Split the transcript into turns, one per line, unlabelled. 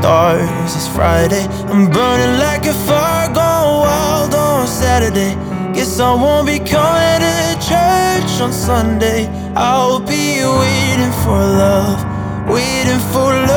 stars. It's Friday, I'm burning like a fire, going wild on Saturday. Guess I won't be coming to church on Sunday. I'll be waiting for love, waiting for love.